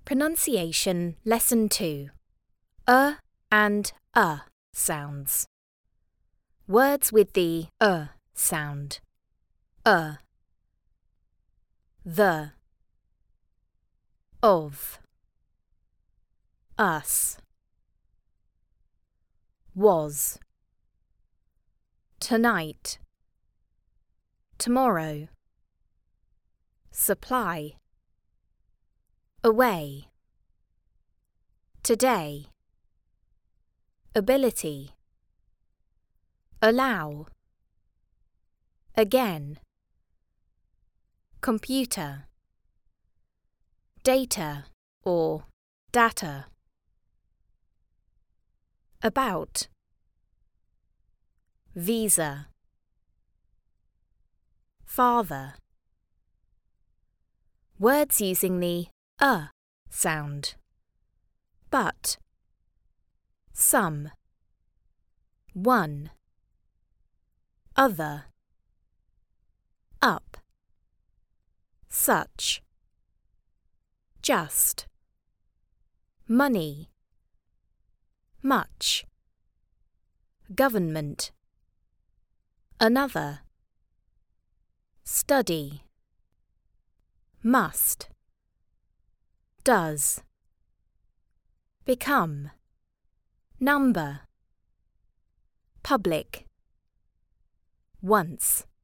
Pronunciation Lesson 2. And sounds. Words with the sound. The. Of. Us. Was. Tonight. Tomorrow. Supply. Away. Today. Ability. Allow. Again. Computer. Data or data. About. Visa. Father. Words using the sound. But. Some. One. Other. Up. Such. Just. Money. Much. Government. Another. Study. Must. Does. Become. Number. Public. Once.